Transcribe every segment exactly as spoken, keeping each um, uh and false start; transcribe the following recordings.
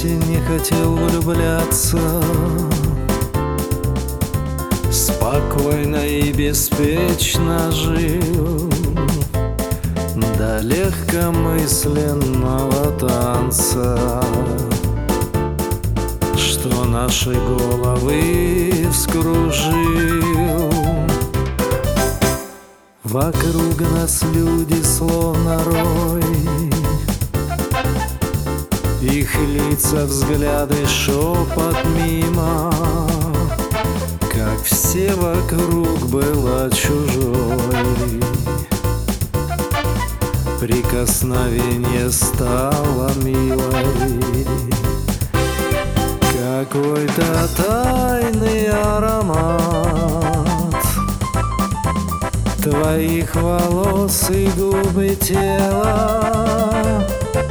вовсе не хотел влюбляться. Спокойно и беспечно жил до легкомысленного танца, что наши головы вскружил. Вокруг нас люди словно рой, их лица, взгляды, шепот мимо, как все вокруг была чужой. Прикосновение стало милой, какой-то тайный аромат твоих волос и губ и тела,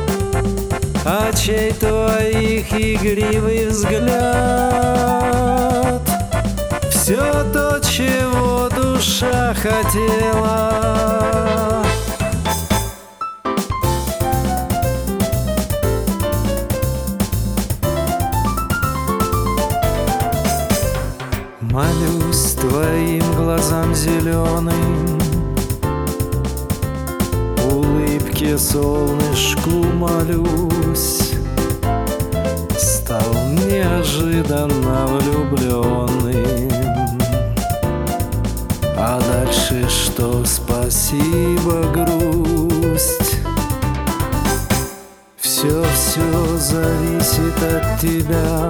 очей твоих игривый взгляд. Все то, чего душа хотела. Молюсь твоим глазам зеленым, улыбке солнышку молюсь. Стал неожиданно влюбленным, а дальше что? Спасибо, грусть. Все-все зависит от тебя,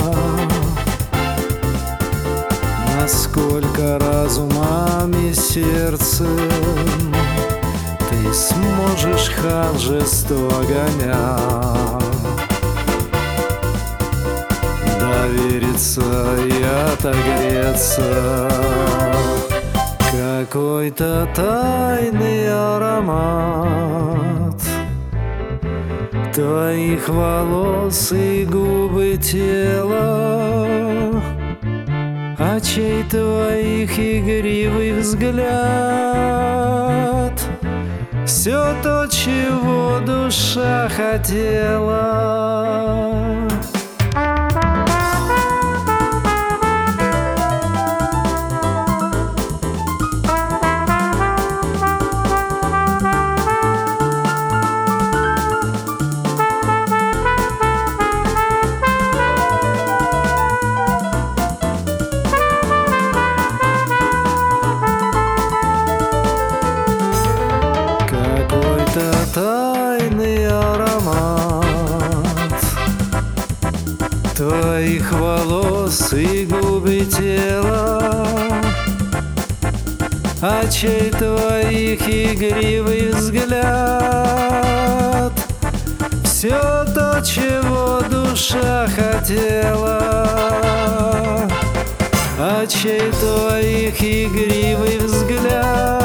насколько разумом и сердцем ты сможешь ханжество гонять, довериться и отогреться. Какой-то тайный аромат твоих волос и губы тела, очей твоих игривый взгляд. Все то, чего душа хотела. Тайный аромат твоих волос и губ и тела, очей твоих игривый взгляд. Все то, чего душа хотела, очей твоих игривый взгляд.